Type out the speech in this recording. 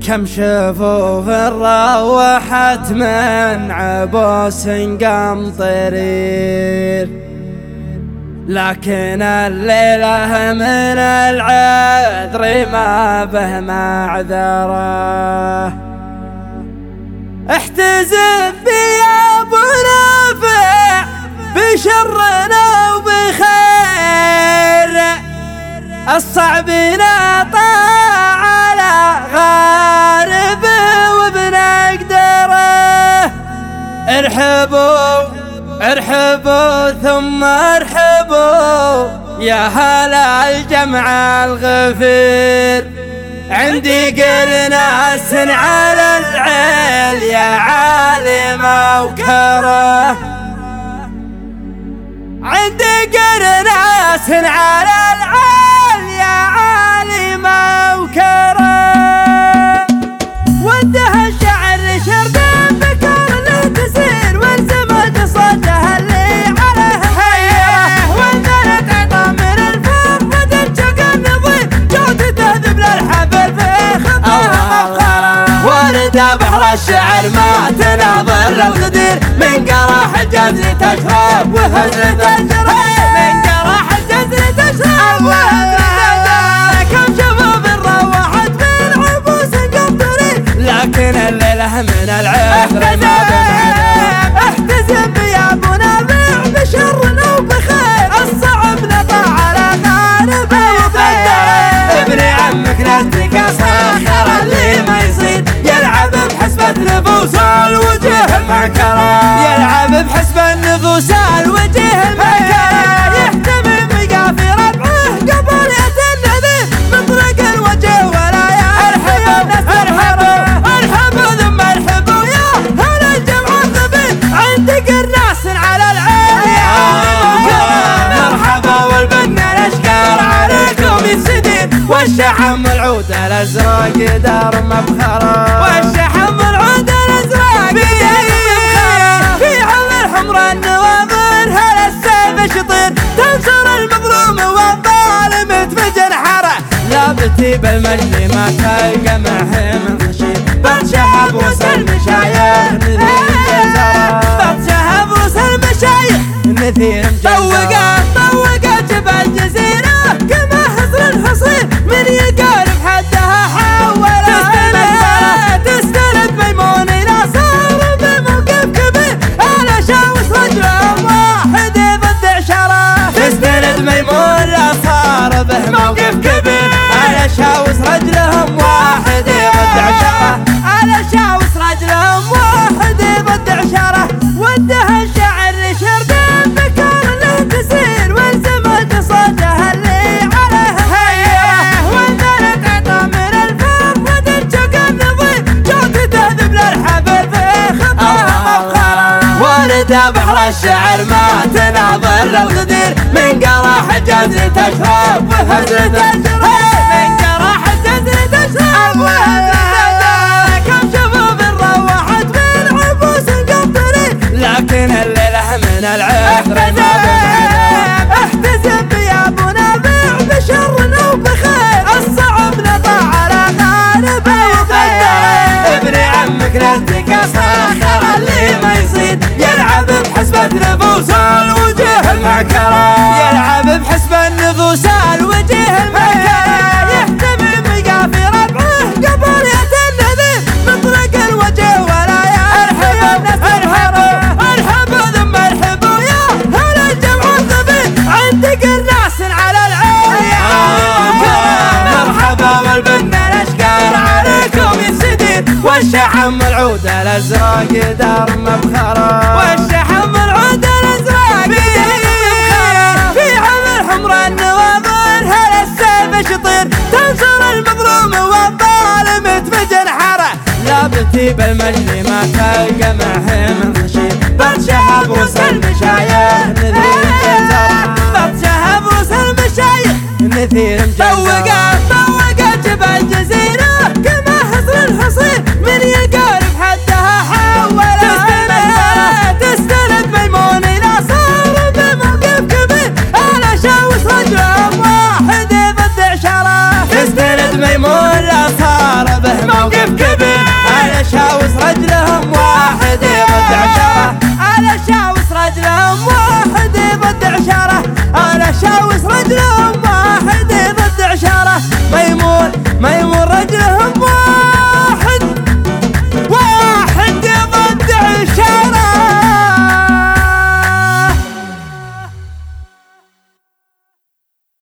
كم شفوف روحت من عبوس قمطرير، لكن الليلة من العذر ما به معذره. احتزم بي يا ابو نافع بشرنا وبخير، الصعب نطاع على غارب وبنقدره. ارحبوا ارحبوا ثم ارحبوا يا هلا الجمع الغفير، عندي قرناس على العيل يا عالم وكره، عندي قرناس على العيل يا عالم وكره. وده الشعر شرد بكر اللي تسير والزمج صوته اللي عليه حيره، وانزلت عطا من الفضة تنشق النظير جودته ذبل الحبل في خطها مبخره. ورد بحر الشعر ما تناظر الغدير، من قراح الجزر تشرب وهزة الجرح، من قراح الجزر تشرب وهزة الجرح. كم شفوف روحت من عبوس قمطرير، لكن الليلة من العذر ما بمعذره. احتزم يا ابو نافع بشرنا وبخير، الصعب نطع على غارب وبخير. ابن عمك نزلك صاخر اللي ما يصير، يلعب بحسبة نفوس الوجه المعكرة، يلعب بحسبة نفوس الوجه المعكرة. يحتمي بقافي ربعه قبل يتنذر، مطرق الوجه ولا يرحب. ارحبوا ارحبوا ثم ارحبوا يا هلا الجمع الغفير، عندي قرناس على العين يا مرحبا والبنا الاشقار عليكم يسدير، والشحم العود الازرق دار مبخره، والشحم العود الازرق دار مبخره. في عم الحمر النواظر هلا السيف شطير، تنصر المظلوم والظالم تفجر حره. لابتي بالمجد ما تلقى معه من خشير، بتشهب روس المشايخ بتشهب روس المشايخ نثير طوقت طوقت جبل جزيره، كما حصر الحصير من يقارب حدها حولها. تستند ميمون الى صار بموقف كبير، على شاوس رجلهم واحد ضد عشره. تستند ميمون الى صار به موقف كبير، على شاوس رجلهم واحد ضد عشره، على شاوس رجلهم واحد ضد عشره. وده الشعر شرد بكر اللي تسير، والزمج صوته اللي عليه حيره، وانزلت عطا من الفضة تنشق النظير جودته ذبل الحبل في خطها مبخره. ورد بحر الشعر ما تناظر الغدير، من قراح الجزر تشرب وهزة الجرح، من قراح الجزر تشرب وهزة الجرح. كم شفوف روحت من عبوس قمطرير، لكن الليلة من العذر ما بمعذره. احتزم يا ابو نافع بشرنا وبخير، الصعب نطع على غارب وبخير. ابن عمك نزلك صاخر اللي ما يصير، يلعب بحسبة نفوس الوجه المعكرة، يلعب بحسبة نفوس الوجه المعكرة. يحتمي بقافي ربعه قبل يتنذر، مطرق الوجه ولا يرحب. ارحبوا ارحبوا ثم ارحبوا يا هلا الجمع الغفير، عندي قرناس على العين يا مرحبا والبنا الاشقار عليكم يسدير، والشحم العود الازرق دار مبخره، والشحم العود الازرق دار مبخره. في عم الحمر النواظر هلا السيف شطير، تنصر المظلوم والظالم تفجر حره. لابتي بالمجد ما تلقى معه من خشير، بتشهب روس المشايخ بتشهب روس المشايخ نثير طوقت طوقت جبل جزيره، كما حصر الحصير من يقارب حدها حولها. تستند ميمون الى صار بموقف كبير، على شاوس رجلهم واحد ضد عشره. تستند ميمون الى صار به موقف كبير، الشاوي